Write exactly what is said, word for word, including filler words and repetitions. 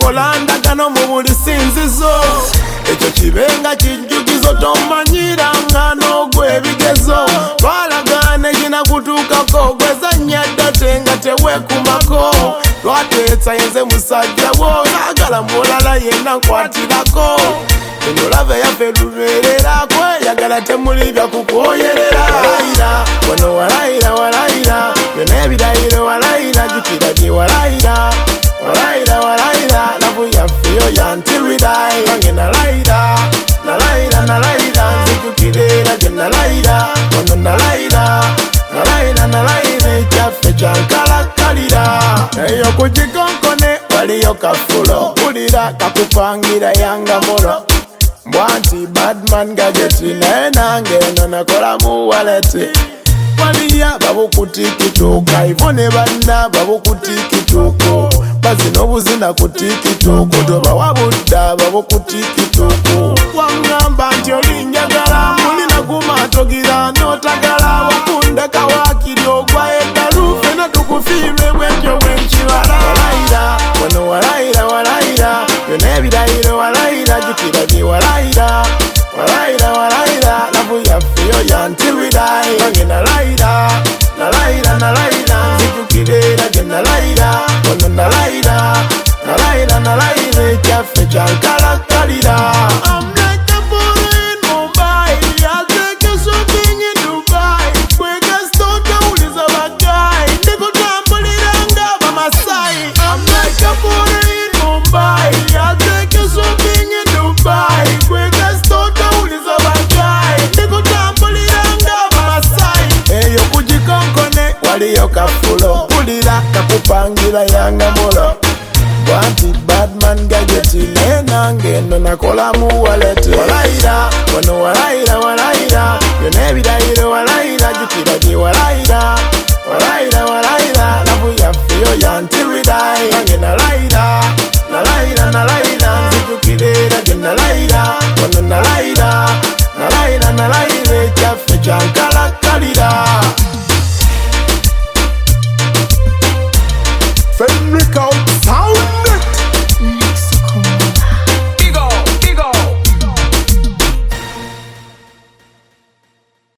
kolandagano mu buli sinzizo ekyo kibenga kijjukizo tomanyira nga n'ogwebigezo twalagane gina kutuukako gwezannya ddate nga teweekumako lwateetsa yenze musajja wo saagala mulala yenna nkwatirako eno lava yaffe lubeerera kweyagala temuli bya kukwoyerera walayira wano walayira walayira byonna ebirayiro walayira jukira gye walayira walayira walayira lavu yaffe yo yantiwidayi nange nalayira nalayira nalayira nzijukira gye nalayira wano nalayira nalayira nalayira ekyaffe kyankalakalira eyo ku kikonkone waliyo kafulo mpulira kakupangira yanga mulo mbwanti badman gadgeti naye nange eno nakolamu waleti waliya babukutikituuka ivo ne banna babukutikituuko bazina obuzina kutikituuko tobawa budda babukutikituuko wangamba nti olinjagala mulina gumatogira notagala wakundeka wakiri ogwaeddalu fena tukufiirwe bwetyo bwenkibala walayira wano walayira walayira byonna ebirayiro walayira jukira gye walayira walayira walayira lavu yaffe yo yantiwidayi nange nalayira nalayira nalayira nzijukira gye nalayira wano nalayira nalayira nalayira ekyaffe kyankalakalira. I'm like a fool in Mumbai, I'll take you shopping in Dubai. Kwega stota uliza bagai, ndikutambulira nga Bamasai. I'm like a fool in Mumbai, I'll take you shopping in Dubai. Kwega stota uliza bagai, ndikutambulira nga Bamasai. Eyo kujikonkone waliyo kafulo, pulira kakupangira yanga mulo. Bwanti badman gadgeti naye nange eno nakolamu waleti walayira wano walayira walayira byonna ebirayiro walayira jukira gye walayira